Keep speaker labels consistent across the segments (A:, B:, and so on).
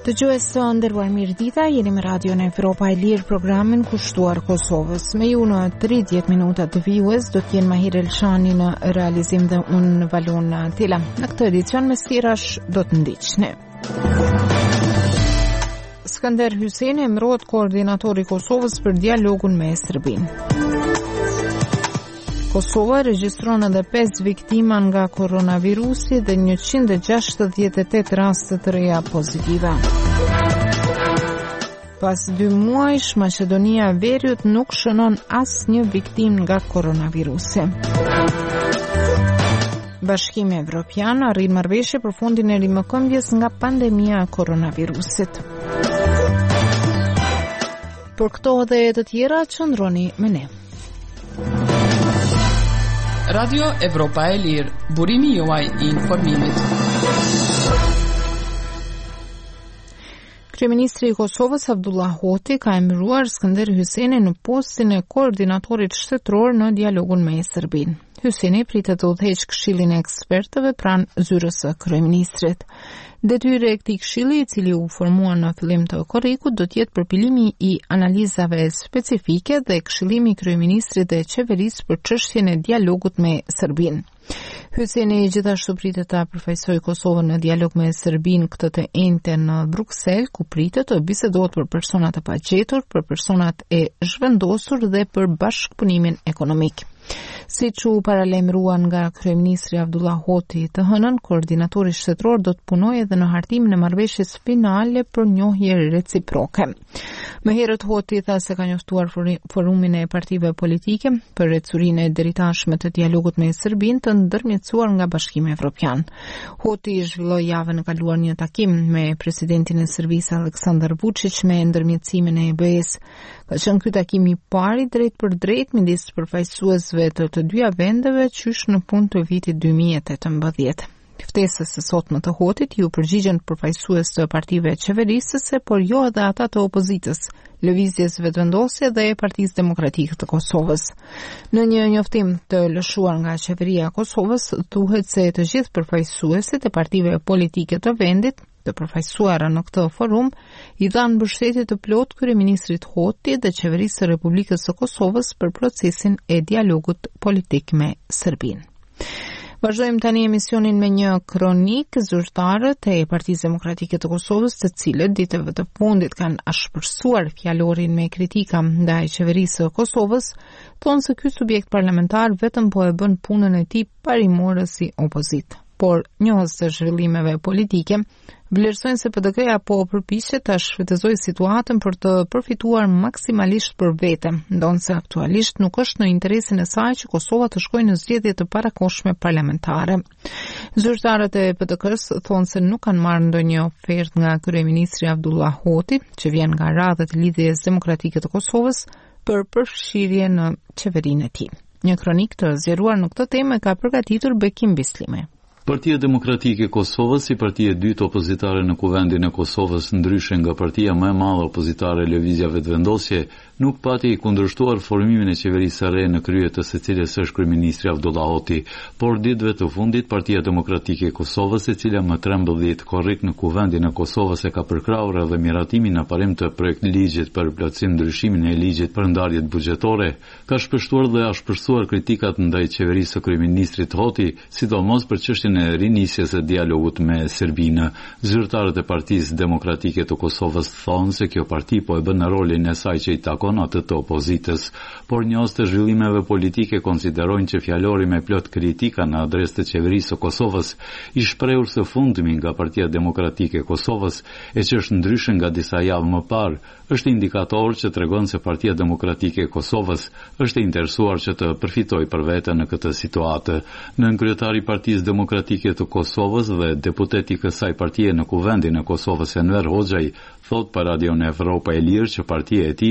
A: Dëgjues të nderuar, mirëdita, jeni me Radio në Evropa e Lirë, programin kushtuar Kosovës. Me ju në 30 minuta të vijues do t'jenë Mahir Elshani në realizim dhe unë në Valon Tila. Në këtë edicion me stirash do të ndiqni. Skënder Hyçeni emërohet koordinatori i Kosovës për dialogun me Serbinë. Kosova regjistron edhe 5 viktima nga koronavirusi dhe 168 raste të reja pozitive. Pas 2 muajsh, Maqedonia e Veriut nuk shënon asnjë viktim nga koronavirusi. Bashkimi Evropian arrin marrëveshje për fondin e rimëkëmbjes nga pandemia e koronavirusit. Për këto dhe të tjera, qëndroni me ne.
B: Radio Evropa e Lirë, burimi juaj I informimit.
A: Kryeministri I Kosovës Abdullah Hoti ka emëruar Skënder Hyçeni në postin e koordinatorit shtetëror në dialogun me Serbinë. Hyçeni pritet të udhëheqë këshillin e ekspertëve pranë zyrës së kryeministrit. Detyra e këtij këshilli, I cili u formua në fillim të korrikut, do të jetë përpilimi I analizave specifike dhe këshillimi I kryeministrit dhe qeverisë për çështjen e dialogut me Serbinë. Hyçeni gjithashtu pritet ta përfaqësojë Kosovën në dialog me Serbinë këtë të enjten në Bruksel, ku pritet të bisedohet për personat e pagjetur, për personat e zhvendosur dhe për bashkëpunimin ekonomik. Siç u paralajmëruan nga kryeministri Abdullah Hoti të hënën, koordinatori shtetëror do të punojë edhe në hartimin e marrëveshjes finale për njohje reciproke. Më herët Hoti tha se ka njoftuar forumin e partive politike për ecurinë e deritashme të dialogut me Serbinë të ndërmjetësuar nga Bashkimi Evropian. Hoti zhvilloi javën e kaluar një takim me presidentin e Serbisë Aleksandar Vučić me ndërmjetësimin e EBE-s. Ka qenë ky takim I pari drejt për drejt midis përfaqësuesve të dyja vendeve qysh në fund të vitit 2018. Ftesës së sotme të Hotit ju përgjigjen përfaqësues të partive qeverisëse, por jo edhe ata të opozitës, Lëvizjes Vetëvendosje dhe e Partisë Demokratike të Kosovës. Në një njoftim të lëshuar nga qeveria e Kosovës, thuhet se të gjithë përfaqësuesit e partive politike të vendit, të përfaqësuara në këtë forum, I dhanë mbështetje të plot kryeministrit Hoti dhe qeverisë së Republikës së Kosovës për procesin e dialogut politik me Serbinë. Vazhdojmë tani emisionin me një kronik. Zyrtarët e Partisë Demokratike të Kosovës, të cilët ditëve të fundit kanë ashpërsuar fjalorin me kritika ndaj qeverisë së Kosovës, thonë se ky subjekt parlamentar vetëm po e bën punën e tij parimore si opozitë. Por njohës të zhvillimeve politike, vlerësojnë se PDK-ja po përpiqet ta shfrytëzojë situatën për të përfituar maksimalisht për vete, ndonse aktualisht nuk është në interesin e saj që Kosova të shkojë në zgjedhje të parakohshme parlamentare. Zyrtarët e PDK-s thonë se nuk kanë marrë ndonjë ofertë nga kryeministri Abdullah Hoti, që vjen nga radhët e Lidhjes Demokratike të Kosovës, për përfshirje në qeverinë e tij. Një kronik të zgjeruar në këtë temë ka përgatitur Bekim Bislime.
C: Partia Demokratike e Kosovës, si partia e dytë opozitare në kuvendin e Kosovës, ndryshe nga partia më e madhe opozitare Lëvizja Vetëvendosje, nuk pati I kundërshtuar formimin e qeverisë së re në krye të secilës është kryeministri Abdullah Hoti, por ditëve të fundit Partia Demokratike e Kosovës, e cila më 13 korrik në kuvendin e Kosovës e ka përkrahur edhe miratimin në parim të projektligjit për plotësim ndryshimin e ligjit për ndarjet buxhetore, ka shpeshtuar dhe ashpërsuar kritikat ndaj qeverisë së kryeministrit Hoti, sidomos për çështjen e rinisjes së dialogut me Serbinë. Zyrtarët e Partisë Demokratike të Kosovës thonë se kjo parti po e bën rolin e saj që I takon atë të opozitës, por njohës të zhvillimeve politike konsiderojnë që fjalori me plot kritika në adresë të qeverisë së Kosovës I shprehur së fundmi nga Partia Demokratike e Kosovës, e që është ndryshe nga disa javë më parë, është indikator që tregon se Partia Demokratike e Kosovës është e interesuar që të përfitojë për vete në këtë situatë. Nën kryetari I Partisë Demokratike të Kosovës dhe deputeti I kësaj partie në kuvendin e Kosovës Enver Hoxhaj thot për Radio Evropa e Lirë që partia e tij është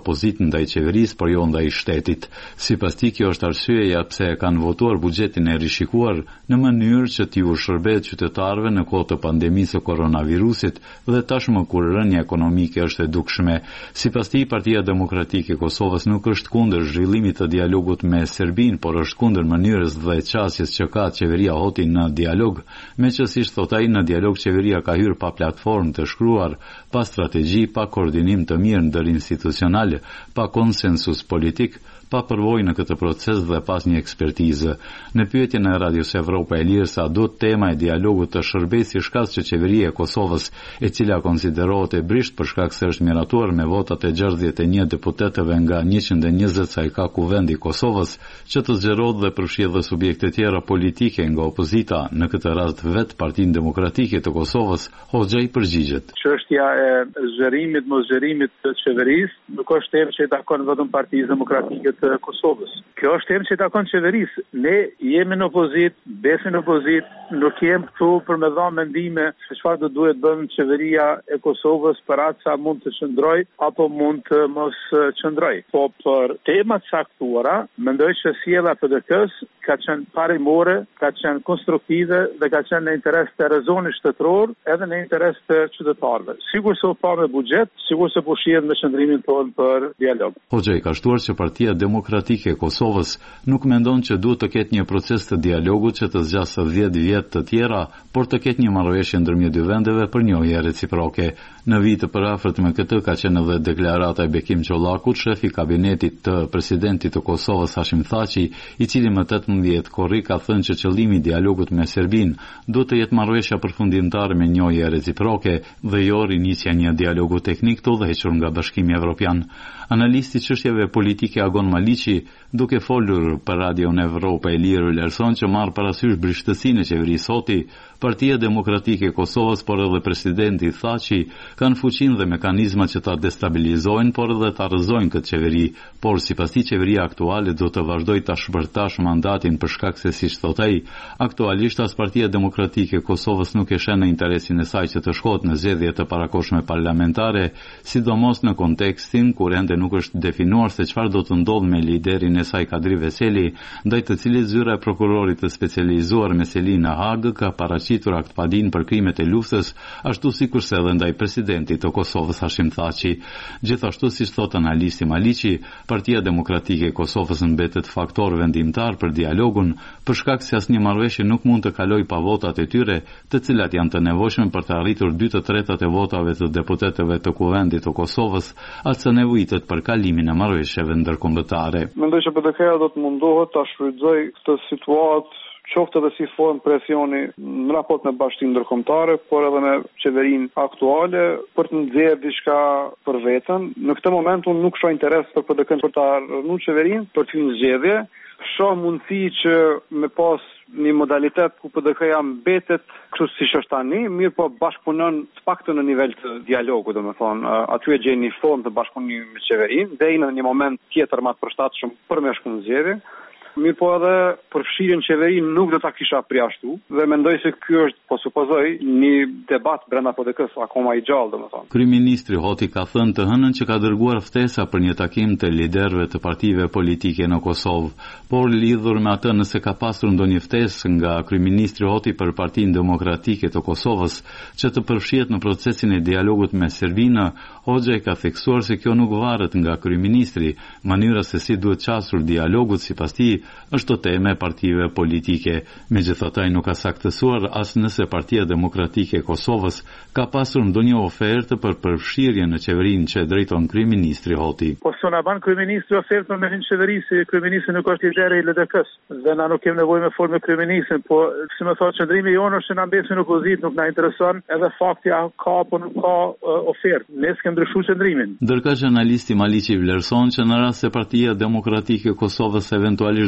C: opozitë ndaj qeverisë, por jo ndaj shtetit. Sipas tij, kjo është arsyeja pse e kanë votuar buxhetin e rishikuar në mënyrë që t'i shërbehet qytetarëve në kohë të pandemisë së koronavirusit dhe tashmë kur rënja ekonomike është e dukshme. Sipas tij, Partia Demokratike e Kosovës nuk është kundër zhvillimit të dialogut me Serbinë, por është kundër mënyrës dhe qasjes që ka qeveria Hoti në dialog. Meqenësisht, thot ai, në dialog qeveria ka hyrë pa platformë të shkruar, pa strategji, pa koordinim të mirë ndërinstitucional, pa konsensus politik, pa përvojë në këtë proces dhe pas një ekspertizë. Në pyetjen e Radios Evropa e Lirë sa do tema e dialogut të shërbejë si shkak që qeveria e Kosovës, e cila konsiderohet e brisht për shkak se është miratuar me votat e 61 deputetëve nga 120 sa i ka kuvendi i Kosovës, që të zgjerohet dhe përfshihet dhe subjekte tjera politike nga opozita, në këtë rast vetë Partinë Demokratike të Kosovës, Hoxha i përgjigjet.
D: Çështja e zgjerimit, mos zgjerimit të qeverisë nuk është temë që i takon vetëm Partisë Demokratike të Kosovës. Kjo është temë që i takon qeverisë. Ne jemi në opozitë, besim në opozitë, nuk jemi këtu për me dhënë mendime se çfarë do duhet bëjmë qeveria e Kosovës për atë sa mund të qëndroj apo mund të mos qëndroj. Po për temat caktuara, mendoj që sjellja e PDK-s ka qenë parimore, ka qenë konstruktive dhe ka qenë në interes të rezonit shtetëror edhe në interes të qytetarëve. Sigur se u pa me buxhet, sigur se po shihet me qëndrimin tonë për dialog.
C: Hoxha i ka shtuar që Partia Demokratike e Kosovës nuk mendon që duhet të ketë një proces të dialogut që të zgjasë 10 vjet të tjera, por të ketë një marrëveshje ndërmjet dy vendeve për njohje reciproke. Në vit të përafërt me këtë ka qenë edhe deklarata e Bekim Çollakut, shefi i kabinetit të presidentit të Kosovës Hashim Thaçi, i cili më 18 korri ka thënë që qëllimi i dialogut me Serbinë do të jetë marrëveshja përfundimtare me njohje reciproke dhe jo rinisja një dialogu teknik të udhëhequr nga Bashkimi Evropian. Analisti çështjeve politike Agon Maliqi, duke folur për Radion Evropa e Lirë, vlerëson që marr parasysh brishtësinë e qeverisë Hoti, Partia Demokratike e Kosovës, por edhe presidenti Thaçi kanë fuqinë dhe mekanizmat që ta destabilizojnë, por edhe ta rrëzojnë këtë qeveri. Por sipas tij, qeveria aktuale do të vazhdojë ta shpërtash mandatin për shkak se, siç thot ai, aktualisht as Partia Demokratike e Kosovës nuk e shen në interesin e saj që të shkohet në zgjedhje të parakohshme parlamentare, sidomos në kontekstin kur ende nuk është definuar se çfarë do të ndodhë me liderin e saj Kadri Veseli, ndaj të cilit zyra e prokurorit të specializuar me Seli në Hagë ka paraqitur akt padin për krimet e luftës, ashtu sikurse edhe ndaj presidentit të Kosovës Hashim Thaçi. Gjithashtu, siç thot analisti Maliqi, Partia Demokratike e Kosovës mbetet faktor vendimtar për dialogun, për shkak se asnjë marrëveshje nuk mund të kalojë pa votat e tyre, të cilat janë të nevojshme për të arritur 2/3 e votave të deputetëve të Kuvendit të Kosovës, atë sa nevojitet për kalimin e marrëveshjeve ndërkombëtare.
E: Mendoj që PDK-ja do të mundohet ta shfrytëzojë këtë situatë qoftë edhe si formë presioni në raport me bashkinë ndërkombëtare, por edhe me qeverinë aktuale për të nxjerrë diçka për veten. Në këtë moment unë nuk shoh interes për PDK-n për ta rënë qeverinë, për të hyrë në zgjedhje. Shoh mundësi që me pas një modalitet ku PDK-ja mbetet kështu siç është tani, mirë po bashkëpunon të paktën në nivel të dialogut, domethënë aty e gjen një formë të bashkëpunimit me qeverinë, deri në një moment tjetër më të përshtatshëm për me shkuar në zgjedhje. Mirë po edhe përfshirjen qeverinë nuk do ta kisha përjashtu dhe mendoj se ky është, po supozoj, një debat brenda PDK-s akoma i gjallë, domethënë.
C: Kryeministri Hoti ka thënë të hënën që ka dërguar ftesa për një takim të liderëve të partive politike në Kosovë, por lidhur me atë nëse ka pasur ndonjë ftesë nga kryeministri Hoti për Partinë Demokratike të Kosovës që të përfshihet në procesin e dialogut me Serbinë, Hoxha ka theksuar se kjo nuk varet nga kryeministri. Mënyra se si duhet qasur dialogut sipas tij është temë e partive politike. Megjithatë, ai nuk ka saktësuar as nëse Partia Demokratike e Kosovës ka pasur ndonjë ofertë për përfshirje në qeverinë që drejton kryeministri Hoti.
D: Po s'u na ban kryeministri ofertën me një qeveri, si kryeministri nuk është lideri i LDK-s dhe na nuk kemi nevojë me folë me kryeministrin, po si më thotë qendrimi jonë është që na mbesim në opozitë, nuk na intereson edhe fakti a ka apo nuk ka ofertë. Ne s'kem ndryshuar qendrimin.
C: Ndërkohë, analisti Maliqi vlerëson që në rast se Partia Demokratike e Kosovës eventualisht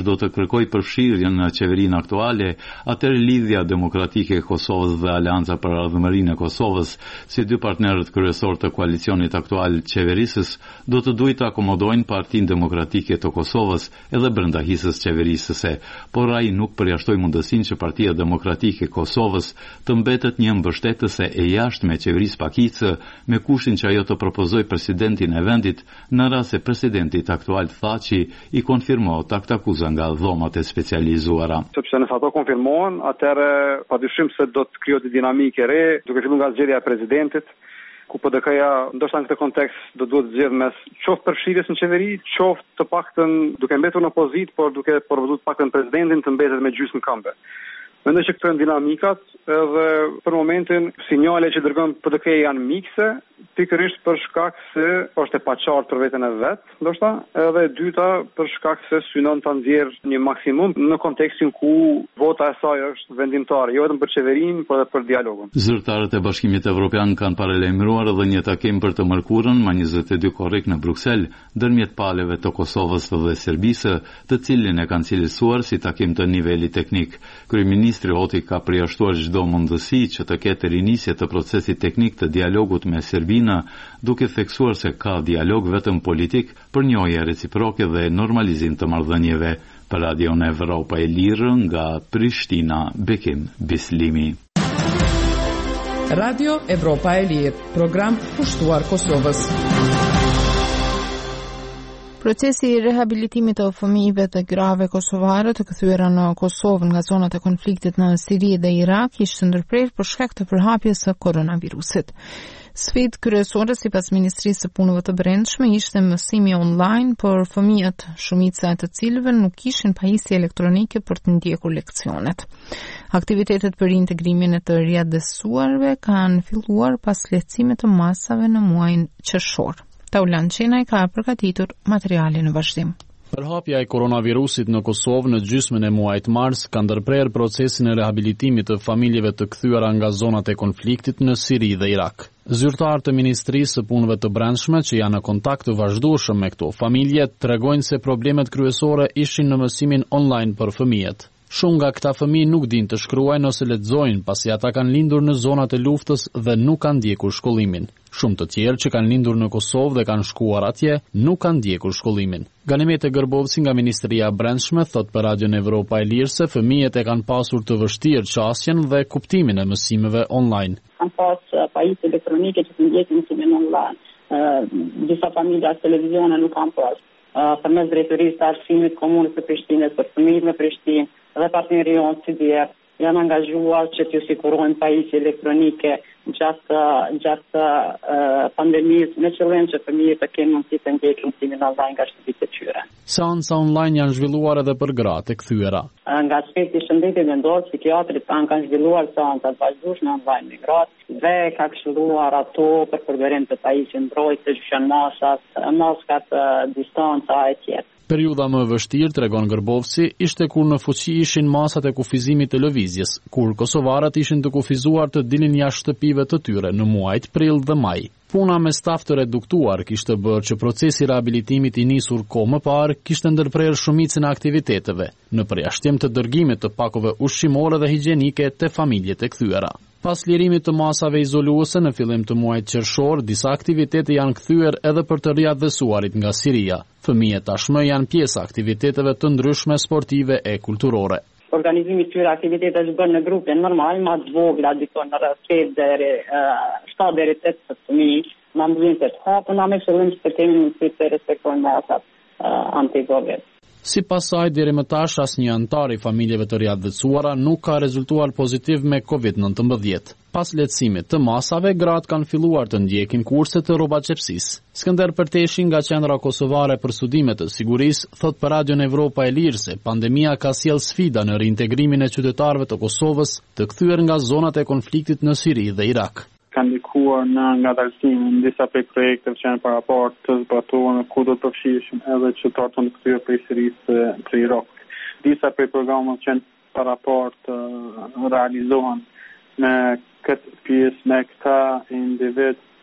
C: do të kërkoj përfshirjen në qeverinë aktuale, atëherë lidhja demokratike e Kosovës dhe Aleanca për Ardhmërinë e Kosovës, si dy partnerët kryesor të koalicionit aktual qeverisës, do të duhet të akomodojnë Partinë Demokratike të Kosovës edhe brenda hisës qeverisëse, por ai nuk përjashtoi mundësinë që Partia Demokratike e Kosovës të mbetet një mbështetëse e jashtme qeverisë pakicë, me kushin që ajo të propozoj presidentin e vendit në rast se presidentit aktual Thaçi i konfirmo akuzën nga dhomat e specializuara.
E: Sepse nëse ato konfirmohen, atëherë padyshim se do të krijohet dinamikë e re, duke filluar nga zgjedhja e presidentit, ku PDK-ja ndoshta në këtë kontekst do duhet zgjedh mes qoftë përfshirjes në qeveri, qoftë të paktën duke mbetur në opozitë, por duke përvojtuar të paktën presidentin të mbetet me gjysmë këmbë. Mendoj që këto janë dinamikat edhe për momentin sinjale që dërgon PDK janë mikse, pikërisht për shkak se është e paqartë për veten e vet, ndoshta, edhe e dyta për shkak se synon ta nxjerrë një maksimum në kontekstin ku vota e saj është vendimtare, jo vetëm për qeverinë, por edhe për dialogun.
C: Zyrtarët e Bashkimit Evropian kanë paralajmëruar edhe një takim për të mërkurën më 22 korrik në Bruksel, ndërmjet palëve të Kosovës dhe Serbisë, të cilin e kanë cilësuar si takim të nivelit teknik. Kryeministri Oti ka përjashtuar çdo mundësi që të ketë rinisje të procesit teknik të dialogut me Serbinë, duke theksuar se ka dialog vetëm politik për njojë reciproke dhe normalizim të marrëdhënieve. Për Radion Evropa e Lirë nga Prishtina, Bekim Bislimi.
B: Radio Evropa e Lirë, program pushtuar Kosovës.
A: Procesi i rehabilitimit të fëmijëve të grave kosovare të kthyer në Kosovë nga zonat e konfliktit në Siri dhe Irak ishte ndërprerë për shkak të përhapjes së koronavirusit. Sfidë kryesore sipas Ministrisë së Punëve të Brendshme ishte mësimi online për fëmijët, shumica e të cilëve nuk kishin pajisje elektronike për të ndjekur leksionet. Aktivitetet për integrimin e të riadësuarve kanë filluar pas lehtësimit të masave në muajin qershor. Taulan Qenaj ka përgatitur materialin në vazhdim.
F: Përhapja e koronavirusit në Kosovë në gjysmën e muajit mars ka ndërprerë procesin e rehabilitimit të familjeve të kthyera nga zonat e konfliktit në Siri dhe Irak. Zyrtarët e Ministrisë së Punëve të Brendshme që janë në kontakt të vazhdueshëm me këto familje tregojnë se problemet kryesore ishin në mësimin online për fëmijët. Shumë nga këta fëmijë nuk dinë të shkruajnë ose lexojnë pasi ata kanë lindur në zonat e luftës dhe nuk kanë ndjekur shkollimin. Shumë të tjerë që kanë lindur në Kosovë dhe kanë shkuar atje nuk kanë ndjekur shkollimin. Ganimete Gërbovci nga Ministria e Brendshme thot për Radion Evropa e Lirë se fëmijët e kanë pasur të vështirë qasjen dhe kuptimin e mësimeve online.
G: Kanë pas pajisje elektronike që të ndjekin mësimin online. Disa familja televizione nuk kanë pas. Përmes drejtorisë të arsimit komunës së Prishtinës për fëmijët në Prishtinë dhe partnerion CDF janë angazhuar që t'ju sigurojnë pajisje elektronike gjatë pandemisë me qëllim që fëmijët të kenë mundësi të ndjekin mësimin online nga shtëpitë e tyre.
F: Seanca online janë zhvilluar edhe për gratë e kthyer.
G: Nga aspekti i shëndetit mendor, psikiatrit kanë zhvilluar seanca të vazhdueshme online me gratë dhe ka këshilluar ato për përdorim të pajisje mbrojtëse, që janë maskat, distanca e tjerë.
F: Periudha më e vështirë, tregon Gërbovci, ishte kur në fuqi ishin masat e kufizimit të lëvizjes, kur kosovarët ishin të kufizuar të dilin jashtë shtëpive të tyre në muajt prill dhe maj. Puna me staf të reduktuar kishte bërë që procesi rehabilitimit i nisur kohë më parë kishte ndërprerë shumicën e aktiviteteve, në përjashtim të dërgimit të pakove ushqimore dhe higjienike te familjet e kthyera. Pas lirimit të masave izoluese në fillim të muajit qershor, disa aktivitete janë kthyer edhe për të riadhësuarit nga Siria. Fëmijët tashmë janë pjesë aktiviteteve të ndryshme sportive e kulturore.
G: Organizimi i këtyre aktiviteteve është bërë në grupe normal, më të vogla, dikon në rreth 7 deri 8 fëmijë, në ambiente të hapura, me qëllim të kemi mundësi të respektojnë masat anti-Covid.
F: Sipas saj, deri më tash asnjë antar i familjeve të riadhësuara nuk ka rezultuar pozitiv me COVID-19. Pas lehtësimit të masave, gratë kanë filluar të ndjekin kurse të rrobaçepsisë. Skënder Përteshi nga Qendra Kosovare për Studime të Sigurisë thot për Radion Evropa e Lirë se pandemia ka sjellë sfida në rintegrimin e qytetarëve të Kosovës të kthyer nga zonat e konfliktit në Siri dhe Irak.
E: Kanë ndikuar në ngadalësimin disa prej projekteve që janë paraport të zbatuar ku do të përfshirëshin edhe qytetarët të kthyer prej Sirisë dhe Irakut. Disa prej programeve që janë paraport realizohen në këtë pjesë me këta individ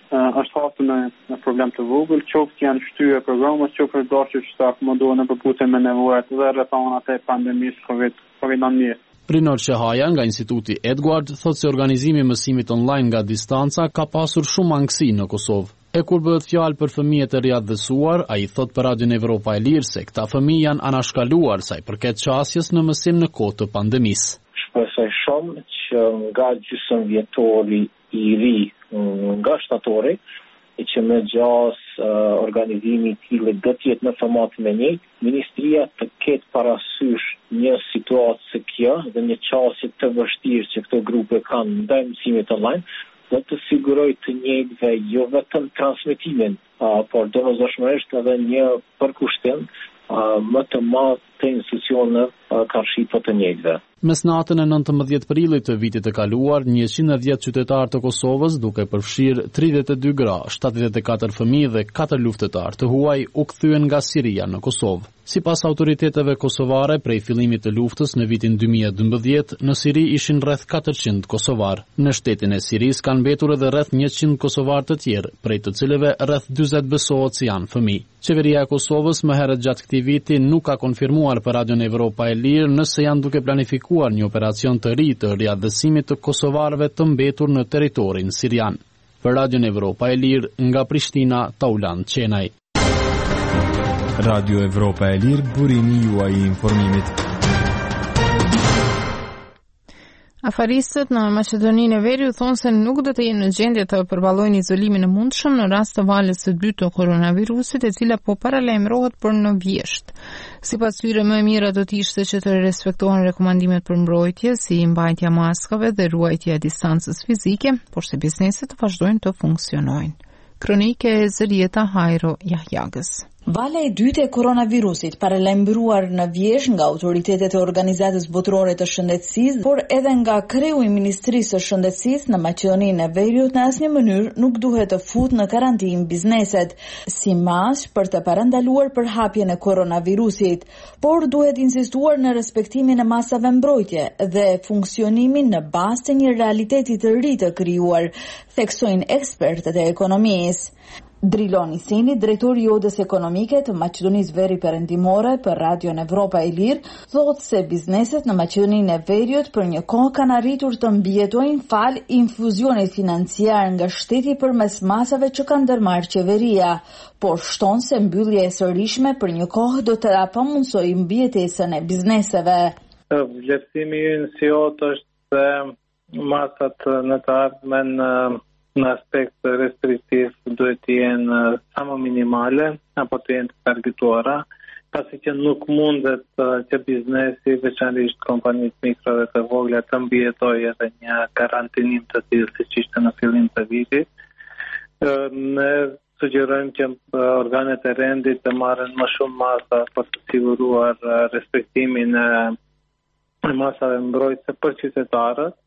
E: është hasur në problem të vogël, qoftë janë shtyje programe, qoftë është dashur që akomodohen në përputhje me nevojat dhe rrethonat e pandemisë COVID-19.
F: Rinor Shehaja nga Instituti Edward thotë se organizimi i mësimit online nga distanca ka pasur shumë ankësi në Kosovë. E kur bëhet fjalë për fëmijët e riattësuar, ai thotë për Radion Evropa e Lirë se këta fëmijë janë anashkaluar sa i përket qasjes në mësim në kohë të pandemisë.
H: Shpresoj shumë që nga gjysmëvjetori i ri nga shtatori, që me gjas organizimi i tillë do të jetë në format me një, Ministria të ketë parasysh një situatë se kjo dhe një qasje të vështirë që këto grupe kanë ndaj mësimit online, do të siguroj të njëjtëve jo vetëm transmitimin, por domosdoshmërisht edhe një përkushtim më të madh të institucioneve karshit të njëjtëve.
F: Mes natën e 19 prillit të vitit të kaluar, 110 qytetarë të Kosovës, duke përfshirë 32 gra, 74 fëmijë dhe 4 luftëtarë të huaj, u kthyen nga Siria në Kosovë. Sipas autoriteteve kosovare, prej fillimit të luftës në vitin 2012, në Siri ishin rreth 400 kosovar. Në shtetin e Siris kanë mbetur edhe rreth 100 kosovar të tjerë, prej të cilëve rreth 40 besohet se janë fëmijë. Qeveria e Kosovës më herët gjatë këtij viti nuk ka konfirmuar për Radion Evropa e Lirë nëse janë duke planifikuar një operacion të ri të riaddësimit të kosovarëve të mbetur në territorin sirian. Për Radion Evropa e Lirë nga Prishtina, Tauland Qenaj.
I: Radio Evropa e Lirë, burimi juaj i informimit.
A: Afaristët në Maqedoninë e Veriut thonë se nuk do të jenë në gjendje të përballojnë izolimin e mundshëm në rast të valës së dytë të koronavirusit, e cila po paralajmërohet për në vjesht. Sipas tyre, më e mira do të ishte që të respektohen rekomandimet për mbrojtje, si mbajtja maskave dhe ruajtja e distancës fizike, por se bizneset të vazhdojnë të funksionojnë. Kronike e Zërieta Hajro Jahjagës.
J: Vala e dytë e koronavirusit paralajmëruar në vjesht nga autoritetet e Organizatës Botërore të Shëndetësisë, por edhe nga kreu i Ministrisë së Shëndetësisë në Maqedoninë e Veriut, në asnjë mënyrë nuk duhet të futë në karantinë bizneset, si mas për të parandaluar përhapjen e koronavirusit, por duhet insistuar në respektimin e masave mbrojtje dhe funksionimin në bazë të një realiteti të ri të krijuar, theksojnë ekspertët e ekonomisë. Drilon Iseni, drejtori i Odës Ekonomike të Maqedonisë Veri Perëndimore për Radion Evropa e Lirë, thotë se bizneset në Maqedoninë e Veriut për një kohë kanë arritur të mbijetojnë fal infuzionit financiar nga shteti përmes masave që ka ndërmarrë qeveria, por shton se mbyllja e sërishme për një kohë do të pamundsojë mbijetesën e bizneseve.
E: Vlerësimi ynë si Odë është se masat në të ardhmen në aspekt restriktiv duhet të jenë sa më minimale apo të jenë të targetuara, pasi që nuk mundet që biznesi, veçanërisht kompanitë mikro dhe të vogla, të mbijetojë edhe një karantinim të tillë siç ishte në fillim të vitit. Ne sugjerojmë që organet e rendit të marrin më shumë masa për të siguruar respektimin e masave mbrojtëse për qytetarët.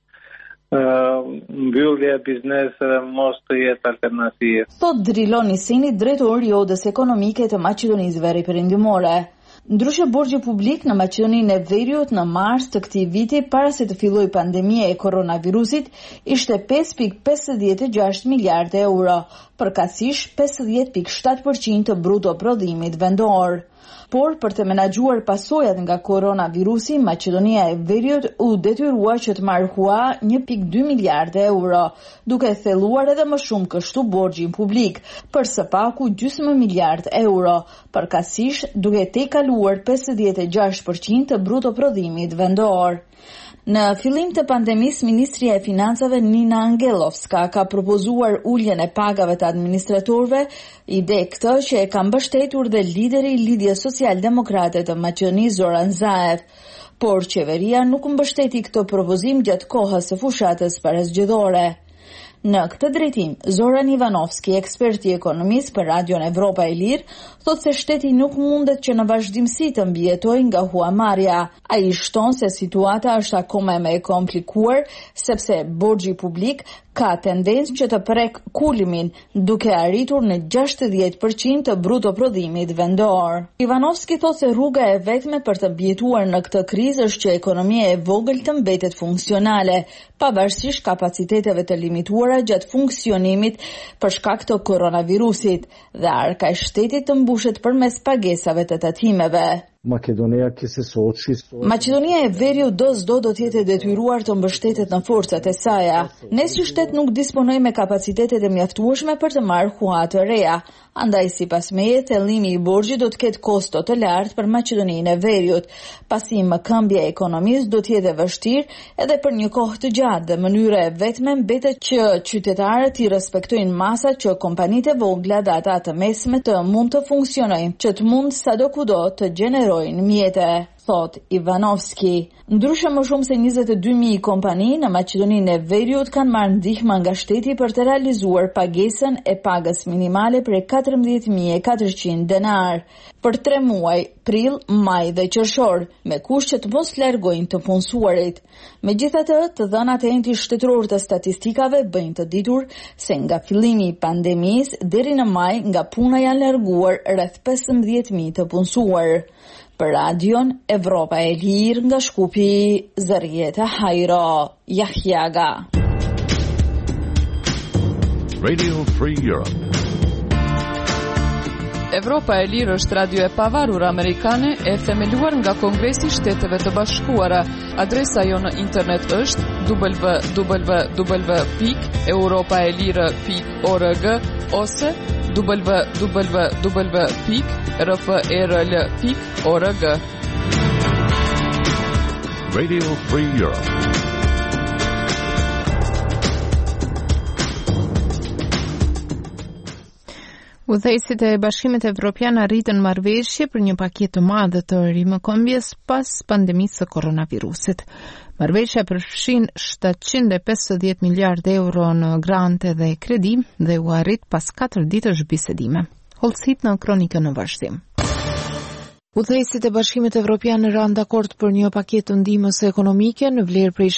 E: Mbyllja e bizneseve mos të jetë alternativë.
J: Thot Drilon Iseni, drejtori i Odës Ekonomike të Maqedonisë Veri Perëndimore. Ndryshe borxhi publik në Maqedoninë e Veriut në mars të këtij viti, para se të fillojë pandemia e koronavirusit, ishte 5.56 miliardë euro, përkatësisht 50.7% të bruto prodhimit vendor. Por për të menaxhuar pasojat nga koronavirusi, Maqedonia e Veriut u detyrua që të marrë hua 1.2 miliardë euro, duke thelluar edhe më shumë kështu borxhin publik, për së paku gjysmë miliard euro, përkatësisht duke tejkaluar 56% të bruto prodhimit vendor. Në fillim të pandemisë, Ministria e Financave Nina Angelovska ka propozuar uljen e pagave të administratorëve, ide këtë që e ka mbështetur dhe lideri i Lidhjes Social-Demokrate të Maqedonisë Zoran Zaev, por qeveria nuk mbështeti këtë propozim gjatë kohës së fushatës parasgjidhore. Në këtë drejtim, Zoran Ivanovski, ekspert i ekonomisë për Radion Evropa e Lirë, thotë se shteti nuk mundet që në vazhdimsi të mbijetojë nga huamarrja. Ai shton se situata është akoma më e komplikuar, sepse borxhi publik ka tendencë që të prek kulimin, duke arritur në 60% të bruto prodhimit vendor. Ivanovski thotë se rruga e vetme për të mbijetuar në këtë krizë është që ekonomia e vogël të mbetet funksionale, pavarësisht kapaciteteve të limituara shkaktuara gjatë funksionimit për shkak të koronavirusit dhe arka e shtetit të mbushet përmes pagesave të tatimeve.
K: Maqedonia
J: e Veriut do të jetë e detyruar të mbështetet në forcat e saj. Ne si shtet nuk disponojmë me kapacitetet e mjaftueshme për të marrë hua të reja. Andaj sipas meje, thellimi i borxhit do të ketë kosto të lartë për Maqedoninë e Veriut, pasi këmbja e ekonomisë do të jetë e vështirë edhe për një kohë të gjatë dhe mënyra e vetme mbetet që qytetarët i respektojnë masat që kompanitë e vogla dhe ata të mesme të mund të funksionojnë, që të mund sadokudo të gjenerojnë mjete, thot Ivanovski. Ndryshe më shumë se 22.000 kompani në Maqedoninë e Veriut kanë marrë ndihmë nga shteti për të realizuar pagesën e pagës minimale për 14.400 denar për 3 muaj, prill, maj dhe qershor, me kusht që të mos largojnë të punësuarit. Megjithatë, të dhënat e enti shtetëror të statistikave bëjnë të ditur se nga fillimi i pandemisë deri në maj nga puna janë larguar rreth 15.000 të punësuar. Për radion Evropa e Lirë nga Shkupi, Zarieta Hajro, Jahjaga.
L: Radio Free Europe.
B: Evropa e Lirë është radio e pavarur amerikane e themeluar nga Kongresi i Shteteve të Bashkuara. Adresa jo në internet është www.europaelire.org ose www.rfrl.org.
L: Radio Free Europe.
A: Udhëheqësit e Bashkimit Evropian arritën marrëveshje për një paketë të madhe të rimëkombjes pas pandemisë së koronavirusit. Marrëveshja përfshin 750 miliardë euro në grante dhe kredi dhe u arrit pas 4 ditësh bisedime. Holësit në kronikën në vazhdim. Udhëheqësit e Bashkimit Evropian ranë dakord për një paketë ndihmës ekonomike në vlerë prej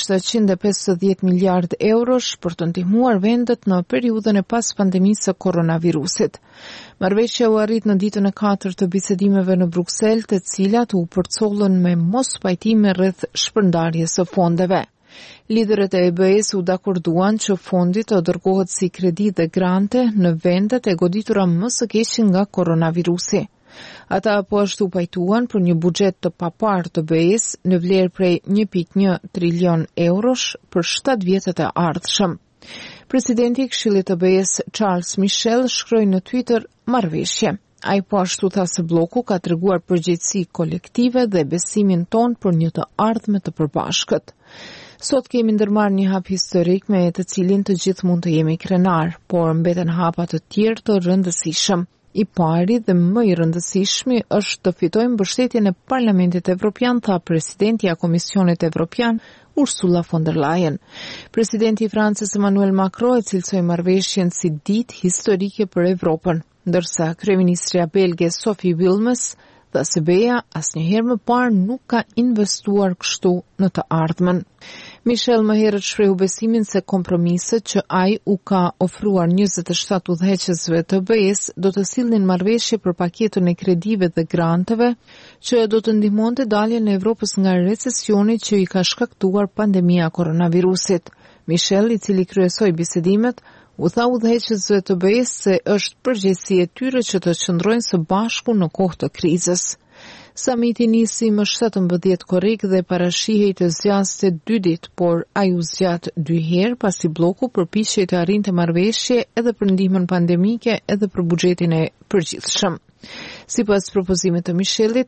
A: 750 miliardë eurosh për të ndihmuar vendet në periudhën e pas pandemisë së koronavirusit. Marrëveshja u arrit në ditën e 4 të bisedimeve në Bruksel, të cilat u përcollën me mos pajtime rreth shpërndarjes së fondeve. Liderët e EBE-s u dakorduan që fondi të dërgohet si kredi dhe grante në vendet e goditura më së keq nga koronavirusi. Ata po ashtu pajtuan për një buxhet të paparë të BE-s në vlerë prej 1.1 trilion eurosh për 7 vjetët e ardhshëm. Presidenti i Këshillit të BE-s Charles Michel shkroi në Twitter marrëveshje. Ai po ashtu tha se bloku ka treguar përgjegjësi kolektive dhe besimin ton për një të ardhme të përbashkët. Sot kemi ndërmarrë një hap historik me të cilin të gjithë mund të jemi krenar, por mbeten hapa të tjerë të rëndësishëm. I pari dhe më i rëndësishmi është të fitojmë mbështetjen e Parlamentit Evropian, tha presidentja e Komisionit Evropian, Ursula von der Leyen. Presidenti i Francës Emmanuel Macron e cilësoi marrëveshjen si ditë historike për Evropën, ndërsa kryeministrja belge Sophie Wilmes dha se BE-ja asnjëherë më parë nuk ka investuar kështu në të ardhmen. Michel më herët shprehu besimin se kompromiset që ai u ka ofruar 27 udhëheqësve të BE-s do të sillnin marrëveshje për paketën e kredive dhe granteve që do të ndihmonte daljen e Evropës nga recesioni që i ka shkaktuar pandemia koronavirusit. Michel, i cili kryesoi bisedimet, u tha udhëheqësve të BE-s se është përgjegjësi e tyre që të qëndrojnë së bashku në kohë të krizës. Samiti nisi më 17 korrik dhe parashihej të zgjaste 2 ditë, por ai u zgjat 2 herë pasi bloku përpiqej të arrinte marrëveshje edhe për ndihmën pandemike edhe për buxhetin e përgjithshëm. Sipas propozimit të Michelit,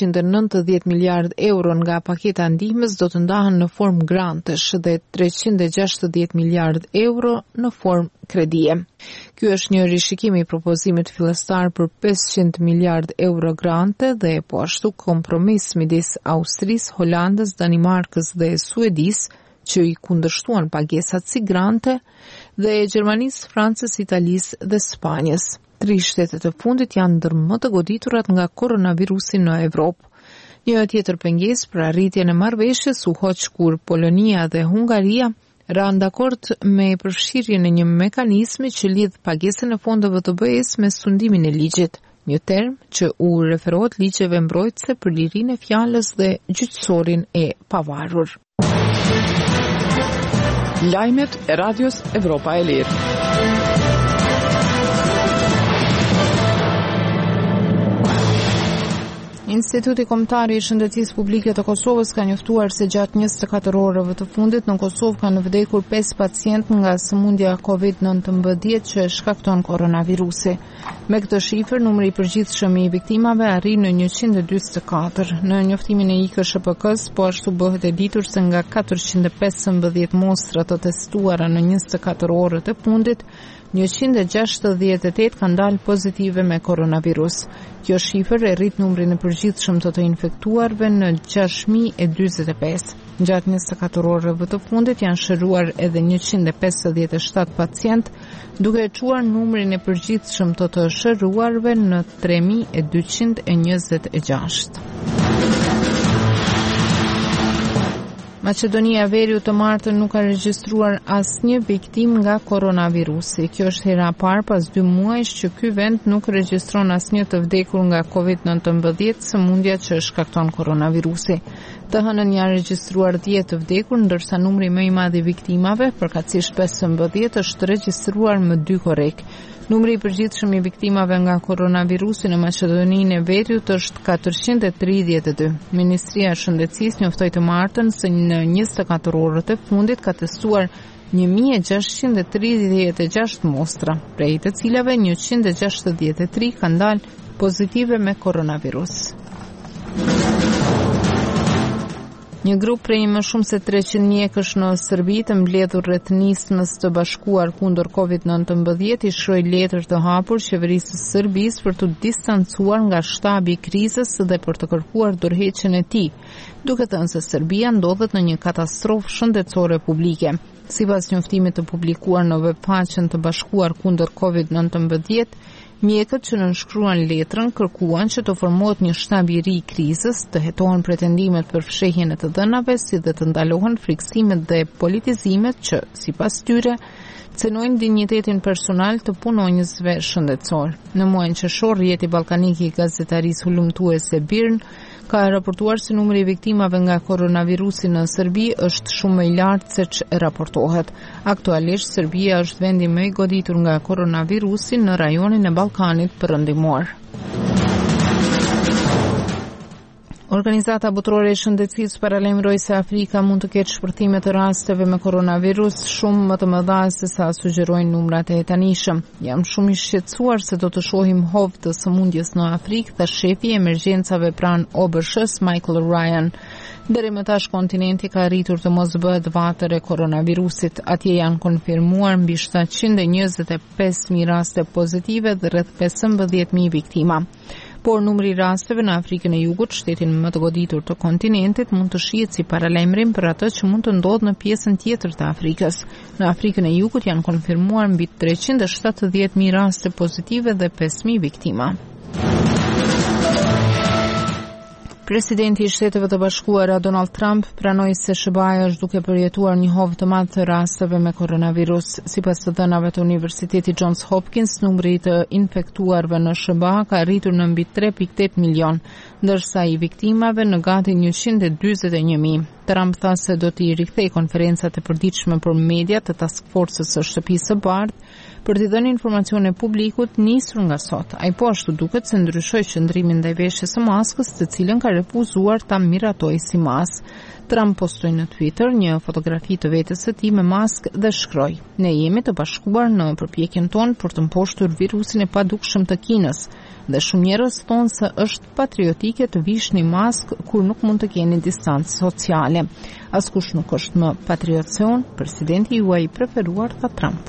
A: 390 miliardë euro nga paketa ndihmës do të ndahen në formë grantesh dhe 360 miliardë euro në formë kredie. Ky është një rishikim i propozimit fillestar për 500 miliardë euro grante dhe po ashtu kompromis midis Austrisë, Holandës, Danimarkës dhe Suedisë që i kundërshtuan pagesat si grante dhe Gjermanisë, Francës, Italisë dhe Spanjës. 3 shtetet e fundit janë ndër më të goditurat nga koronavirusi në Evropë. Një tjetër pengesë për arritjen e marrëveshjes u hoq kur Polonia dhe Hungaria ranë dakord me përfshirjen e një mekanizmi që lidh pagesën e fondeve të BE-s me sundimin e ligjit, një term që u referohet ligjeve mbrojtëse për lirinë e fjalës dhe gjyqësorin e pavarur.
B: Lajmet e Radios Evropa e Lirë.
A: Instituti Kombëtar i Shëndetësisë Publike të Kosovës ka njoftuar se gjatë 24 orëve të fundit në Kosovë kanë vdekur 5 pacientë nga sëmundja COVID-19 që shkakton koronavirusi. Me këtë shifër, numri i përgjithshëm i viktimave arrin në 144. Në njoftimin e IKSHPK-s, po ashtu bëhet e ditur se nga 415 mostra të testuara në 24 orët e fundit, 168 kanë dalë pozitive me koronavirus. Kjo shifër e rrit numrin e përgjithshëm të infektuarve në 6.045. Gjatë 24 orëve të fundit janë shëruar edhe 157 pacient, duke e quar numrin e përgjithshëm të shëruarve në 3.226. Maqedonia e Veriut të martën nuk ka regjistruar asnjë viktim nga koronavirusi. Kjo është hera e parë pas 2 muajsh që ky vend nuk regjistron asnjë të vdekur nga COVID-19, sëmundja që shkakton koronavirusi. Të hënën janë regjistruar 10 të vdekur, ndërsa numri më i madh i viktimave, përkatësisht 15, është regjistruar më 2 korrik. Numri i përgjithshëm i viktimave nga koronavirusi në Maqedoninë e Veriut është 432. Ministria e Shëndetësisë njoftoi të martën se në 24 orët e fundit ka testuar 1636 mostra, prej të cilave 163 kanë dalë pozitive me koronavirus. Një grup prej më shumë se 300 mjekësh në Serbi të mbledhur rreth nismës të bashkuar kundër COVID-19 i shkroi letër të hapur qeverisë së Serbisë për të distancuar nga shtabi i krizës dhe për të kërkuar dorëheqjen e tij, duke thënë se Serbia ndodhet në një katastrofë shëndetësore publike. Sipas njoftimit të publikuar në webfaqen të bashkuar kundër COVID-19, mjekët që nënshkruan letrën kërkuan që të formohet një shtab i ri i krizës, të hetohen pretendimet për fshehjen e të dhënave, si dhe të ndalohen friksimet dhe politizimet që, sipas tyre, cenojnë dinjitetin personal të punonjësve shëndetësor. Në muajin qershor, rrjeti ballkanik i gazetarisë hulumtuese BIRN ka raportuar se numri i viktimave nga koronavirusi në Serbi është shumë më i lartë se që raportohet. Aktualisht, Serbia është vendi më i goditur nga koronavirusi në rajonin e Ballkanit Perëndimor. Organizata Botërore e Shëndetësisë paralajmëroi se Afrika mund të ketë shpërthime të rasteve me koronavirus shumë më të mëdha se sa sugjerojnë numrat e tanishëm. Jam shumë i shqetësuar se do të shohim hovë të sëmundjes në Afrikë, tha shefi i emergjencave pranë OBSH-s Michael Ryan. Deri më tash kontinenti ka arritur të mos bëhet vatër e koronavirusit. Atje janë konfirmuar mbi 725.000 raste pozitive dhe rreth 15.000 viktima. Por numri i rasteve në Afrikën e Jugut, shtetin më të goditur të kontinentit, mund të shihet si paralajmërim për atë që mund të ndodhë në pjesën tjetër të Afrikës. Në Afrikën e Jugut janë konfirmuar mbi 370.000 raste pozitive dhe 5.000 viktima. Presidenti i Shteteve të Bashkuara Donald Trump pranoi se SBA-ja është duke përjetuar një hovë të madh të rasteve me koronavirus. Sipas të dhënave të Universitetit Johns Hopkins, numri i të infektuarve në SBA ka arritur në mbi 3.8 milion, ndërsa i viktimave në gati 141.000. Trump tha se do t'i rikthej konferencat e përditshme për media të Task Force-s së Shtëpisë së Bardhë për t'i dhënë informacione publikut nisur nga sot. Ai po ashtu duket se ndryshoi qëndrimin ndaj veshjes së maskës, të cilën ka refuzuar ta miratojë si mas. Trump postoi në Twitter një fotografi të vetes së tij me maskë dhe shkroi: "Ne jemi të bashkuar në përpjekjen tonë për të mposhtur virusin e padukshëm të Kinës, dhe shumë njerëz thonë se është patriotike të vishni maskë kur nuk mund të keni distancë sociale. Askush nuk është më patriot se unë, presidenti juaj i preferuar", tha Trump.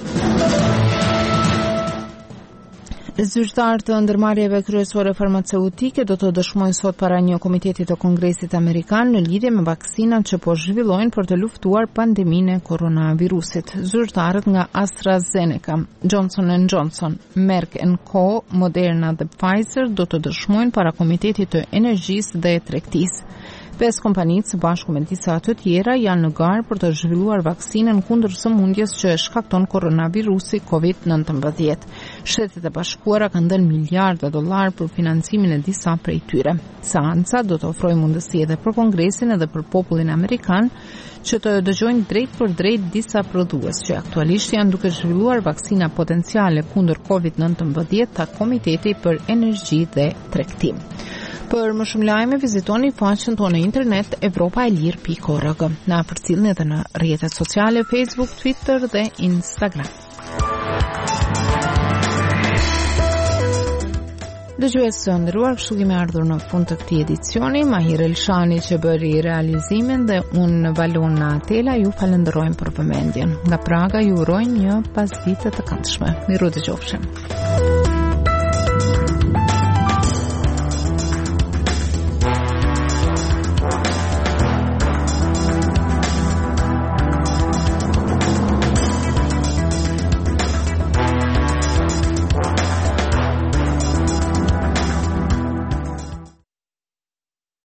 A: Zyrtarë të ndërmarrjeve kryesore farmaceutike do të dëshmojnë sot para një komiteti të Kongresit Amerikan në lidhje me vaksinat që po zhvillojnë për të luftuar pandeminë e koronavirusit. Zyrtarët nga AstraZeneca, Johnson & Johnson, Merck & Co, Moderna dhe Pfizer do të dëshmojnë para Komitetit të Energjisë dhe Tregtisë. 5 kompanitë së bashku me disa të tjera janë në garë për të zhvilluar vaksinën kundër sëmundjes që e shkakton koronavirusi COVID-19. Shtetet e Bashkuara kanë dhënë miliarda dollar për financimin e disa prej tyre. Seanca do të ofrojë mundësi edhe për Kongresin edhe për popullin amerikan që të dëgjojnë drejt për drejt disa prodhues që aktualisht janë duke zhvilluar vaksina potenciale kundër COVID-19 ta Komiteti për Energji dhe Tregtim. Për më shumë lajme, vizitoni faqen tonë në internet europaelir.org. Na përcjellni edhe në rrjetet sociale Facebook, Twitter dhe Instagram. Dëgjues të nderuar, kështu kemi ardhur në fund të këtij edicioni. Mahir Elshani që bëri realizimin dhe unë Valona Atela ju falenderojmë për vëmendjen. Nga Praga ju uroj një pasditë të këndshme. Miru dëgjofshim.